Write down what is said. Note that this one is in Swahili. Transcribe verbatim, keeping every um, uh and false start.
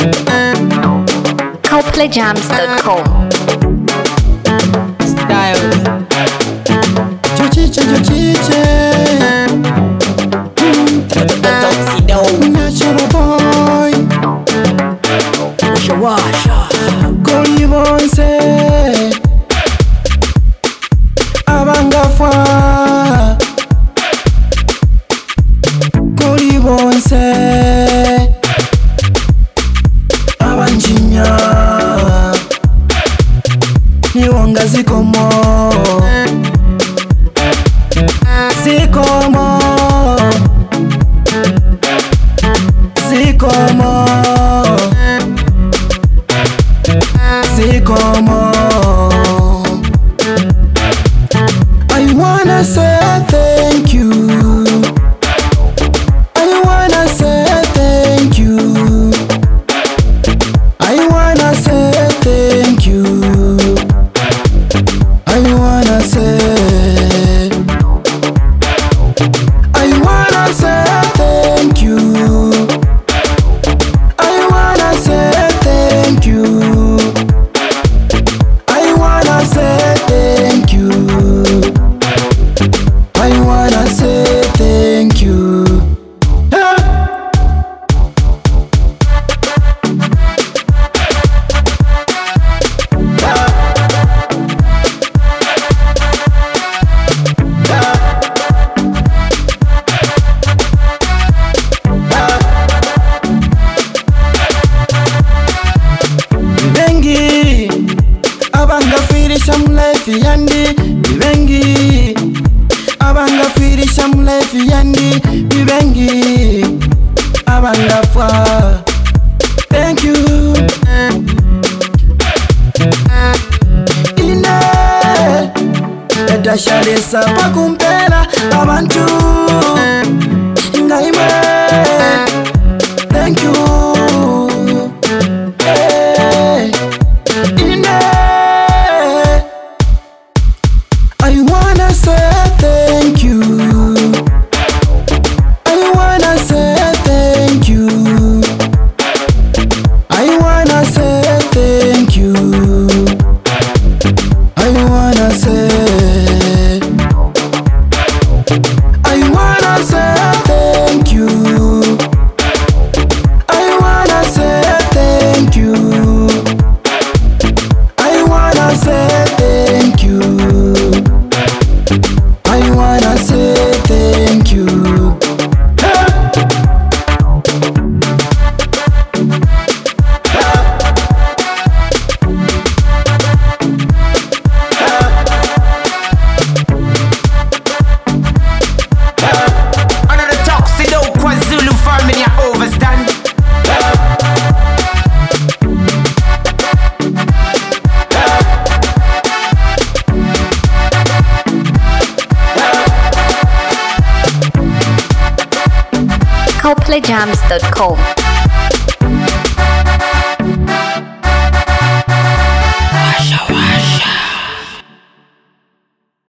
coldplay jams dot com. Style. Chuchiche, chuchiche. Natural boy. Washa washa. Koli bonse. Abangafwa. Koli bonse. Abanjinya. Niwonga zikomo. Zikomo. Zikomo. Zikomo. I wanna say thank you. I wanna say thank you. I wanna say thank you. I wanna say I wanna say thank you. I wanna say thank you. I wanna say thank you. I wanna say thank you. Hey! Bengi abangafirisha mlefi yandi bibengi abangafirisha mlefi yandi bibengi abangafa. Thank you. Ine edashalesa pakumpela abantu ngaime. Thank you. Hey. Ine I wanna say thank you. I wanna say thank you. I wanna say thank you. I wanna say I wanna say thank you. I wanna say thank you. I wanna say thank you. I wanna say thank you. Hey! Another Tuxedo KwaZulu family overstand. coldplay jams dot com.